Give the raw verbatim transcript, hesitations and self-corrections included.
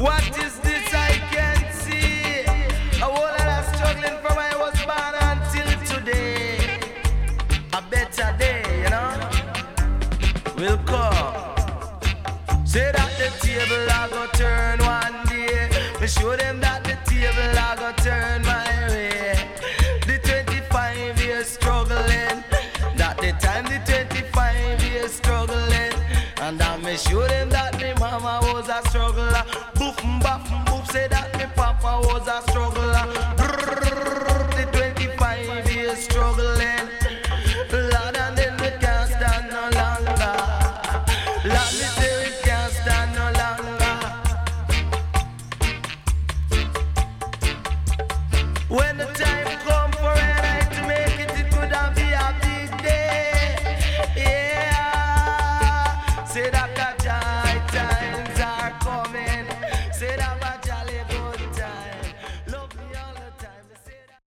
What is this I can see? A whole lot of struggling from I was born until today. A better day, you know, will come. Say that the table I go turn one day. Me show them that the table I go turn my way. The twenty-five years struggling, that the time the twenty-five years struggling, and I me show them that me mama was a struggler. Boof and baff and boof, say that me papa was a struggler.